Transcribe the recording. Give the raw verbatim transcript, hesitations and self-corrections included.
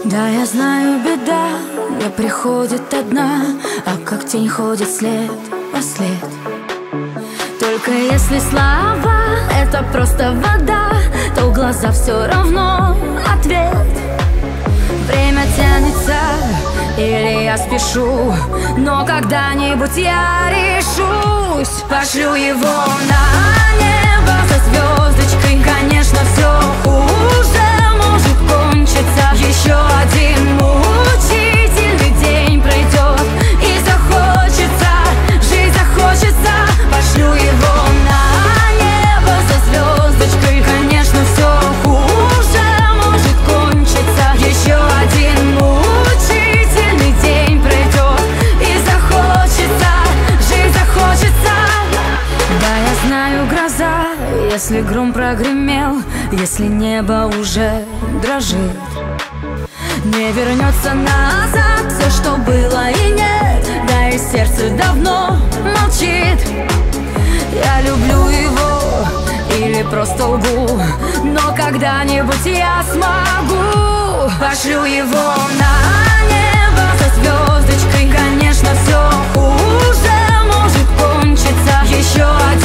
Да, я знаю, беда не приходит одна, а как тень ходит след во след. Только если слова — это просто вода, то в глаза все равно ответ. Время тянется, или я спешу, но когда-нибудь я решусь. Пошлю его на небо за звездочкой. Конечно, все хуже может кончиться. Еще один мучительный день пройдет, и захочется, жить захочется. Пошлю его на небо за звездочкой. Конечно, все хуже может кончиться. Еще один мучительный день пройдет, и захочется, жить захочется. Да, я знаю, гроза, если гром прогремел, если небо уже дрожит, не вернется назад все, что было и нет. Да и сердце давно молчит. Я люблю его или просто лгу, но когда-нибудь я смогу. Пошлю его на небо за звездочкой. Конечно, все хуже может кончиться. Еще один